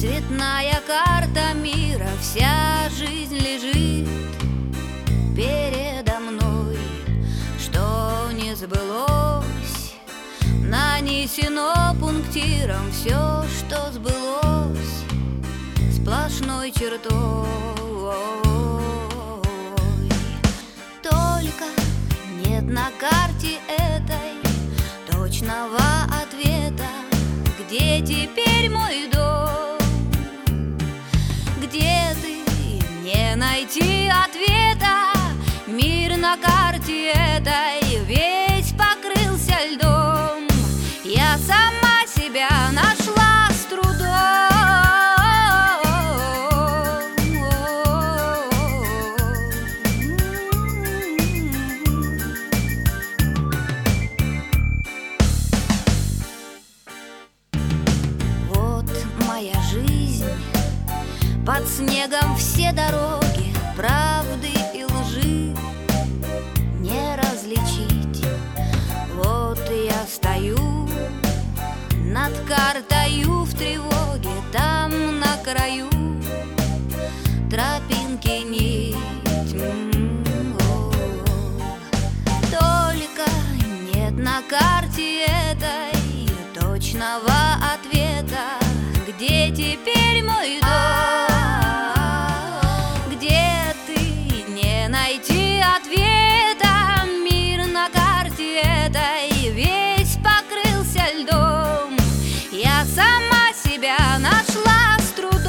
Цветная карта мира, вся жизнь лежит передо мной. Что не сбылось, нанесено пунктиром. Все, что сбылось, сплошной чертой. Только нет на карте этой точного ответа. Где теперь мой дом? Где ты? Не найти ответа. Мир на карте этой весь покрылся льдом. Я сама себя нашла с трудом. Вот моя жизнь, под снегом все дороги, правды и лжи не различить. Вот я стою над картою в тревоге, там на краю тропинки нить. Только нет на карте этой точного ответа. Где теперь мой дом? Где ты? Не найти ответа. Мир на карте этой весь покрылся льдом. Я сама себя нашла с трудом.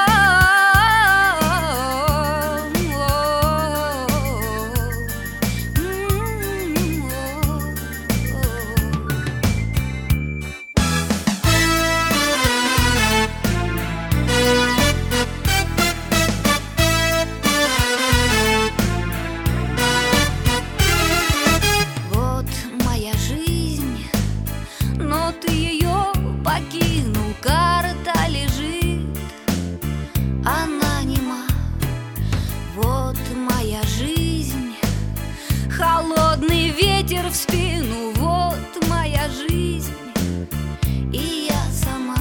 Вот моя жизнь, но ты ее покинул. Карта лежит, она нема. Вот моя жизнь, холодный ветер в спину. Вот моя жизнь, и я сама.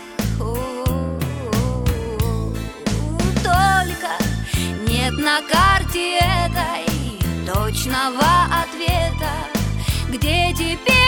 Только нет на карте этой точного ответа. Где теперь